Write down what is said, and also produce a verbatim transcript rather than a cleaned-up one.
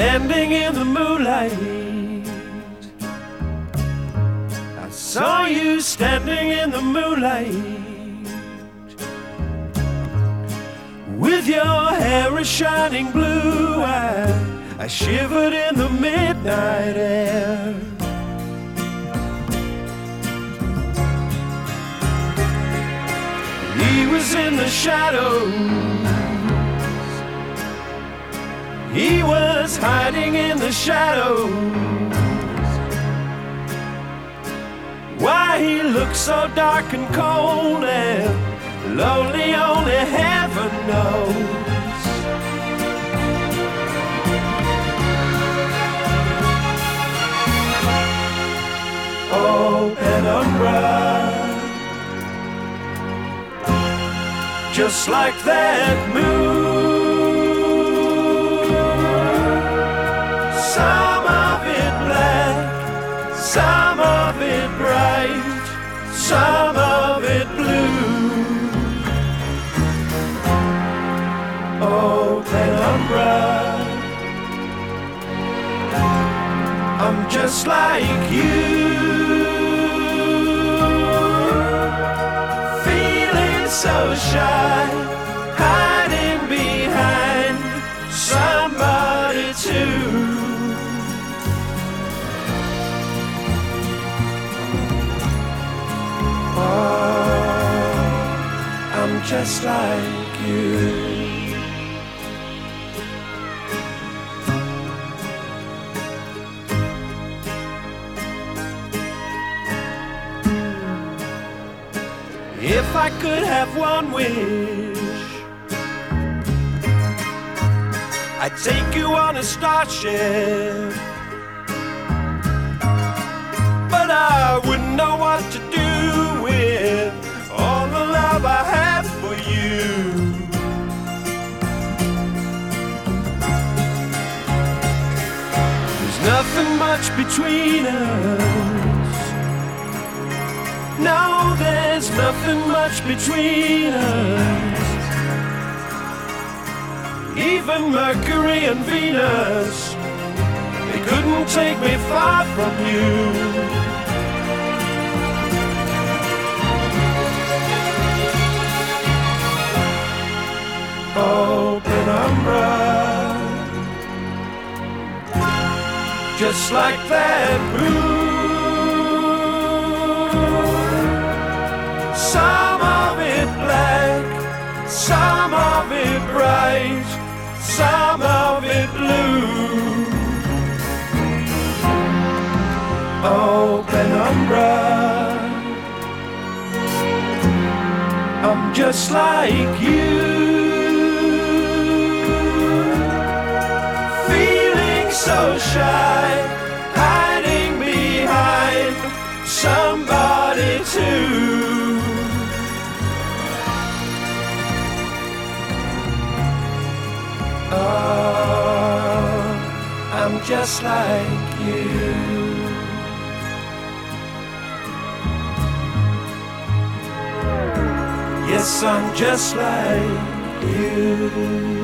standing in the moonlight. I saw you standing in the moonlight, with your hair a shining blue. I, I shivered in the midnight air. He was in the shadows, he was hiding in the shadows. Why he looked so dark and cold and lonely, only heaven knows. Oh, penumbra, just like that moon. Some of it black, some of it bright, some of it blue. Oh, penumbra, I'm just like you, feeling so shy, hiding behind somebody too. Oh, I'm just like you. If I could have one wish, I'd take you on a starship, but I wouldn't know what to do with all the love I have for you. There's nothing much between us. No, there's nothing much between us. Even Mercury and Venus, they couldn't take me far from you. Oh, penumbra, just like that moon. Some of it black, some of it bright, some of it blue. Oh, penumbra, I'm just like you, feeling so shy, hiding behind somebody too. Oh, I'm just like you. Yes, I'm just like you.